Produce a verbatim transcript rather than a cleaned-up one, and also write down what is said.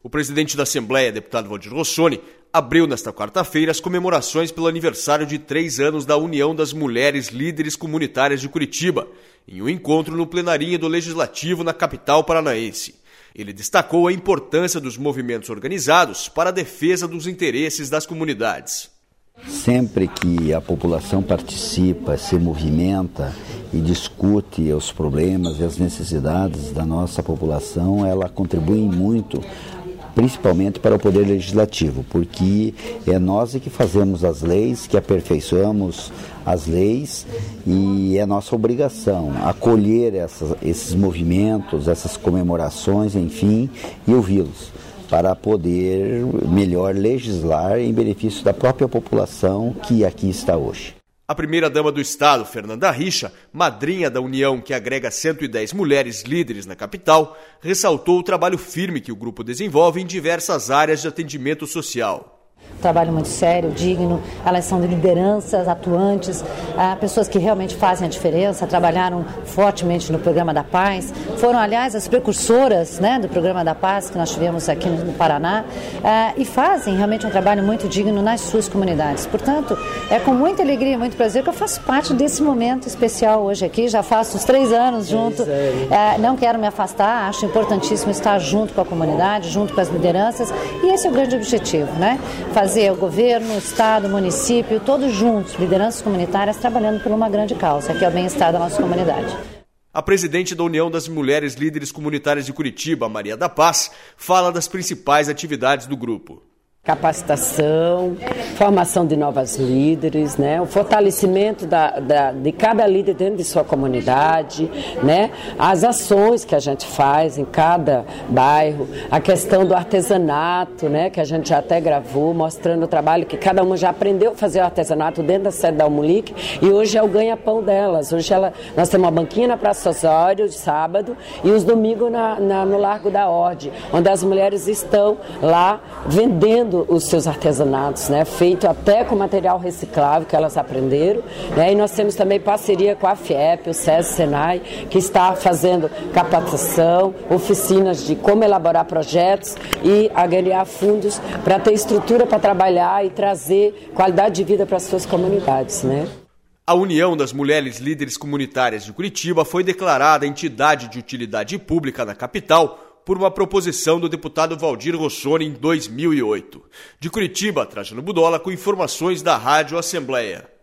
O presidente da Assembleia, deputado Valdir Rossoni, abriu nesta quarta-feira as comemorações pelo aniversário de três anos da União das Mulheres Líderes Comunitárias de Curitiba, em um encontro no plenarinho do Legislativo na capital paranaense. Ele destacou a importância dos movimentos organizados para a defesa dos interesses das comunidades. Sempre que a população participa, se movimenta e discute os problemas e as necessidades da nossa população, ela contribui muito, principalmente para o Poder Legislativo, porque é nós que fazemos as leis, que aperfeiçoamos as leis, e é nossa obrigação acolher essas, esses movimentos, essas comemorações, enfim, e ouvi-los, para poder melhor legislar em benefício da própria população que aqui está hoje. A primeira-dama do Estado, Fernanda Richa, madrinha da união que agrega cento e dez mulheres líderes na capital, ressaltou o trabalho firme que o grupo desenvolve em diversas áreas de atendimento social. Trabalho muito sério, digno, elas são lideranças atuantes, ah, pessoas que realmente fazem a diferença, trabalharam fortemente no Programa da Paz, foram, aliás, as precursoras, né, do Programa da Paz que nós tivemos aqui no, no Paraná, ah, e fazem realmente um trabalho muito digno nas suas comunidades. Portanto, é com muita alegria e muito prazer que eu faço parte desse momento especial hoje aqui, já faço os três anos junto, ah, não quero me afastar, acho importantíssimo estar junto com a comunidade, junto com as lideranças, e esse é o grande objetivo, né? Fazer o governo, o Estado, o município, todos juntos, lideranças comunitárias, trabalhando por uma grande causa, que é o bem-estar da nossa comunidade. A presidente da União das Mulheres Líderes Comunitárias de Curitiba, Maria da Paz, fala das principais atividades do grupo. Capacitação, formação de novas líderes, né? O fortalecimento da, da, de cada líder dentro de sua comunidade, né? As ações que a gente faz em cada bairro, a questão do artesanato, né? Que a gente já até gravou, mostrando o trabalho que cada uma já aprendeu a fazer o artesanato dentro da sede da Almulic, e hoje é o ganha-pão delas. Hoje ela, nós temos uma banquinha na Praça Osório, de sábado, e os domingos na, na, no Largo da Orde, onde as mulheres estão lá vendendo os seus artesanatos, né, feito até com material reciclável que elas aprenderam, né, e nós temos também parceria com a FIEP, o SESI, Senai, que está fazendo capacitação, oficinas de como elaborar projetos e agregar fundos para ter estrutura para trabalhar e trazer qualidade de vida para as suas comunidades, né. A União das Mulheres Líderes Comunitárias de Curitiba foi declarada entidade de utilidade pública na capital por uma proposição do deputado Valdir Rossoni em dois mil e oito. De Curitiba, Trajano Budola, com informações da Rádio Assembleia.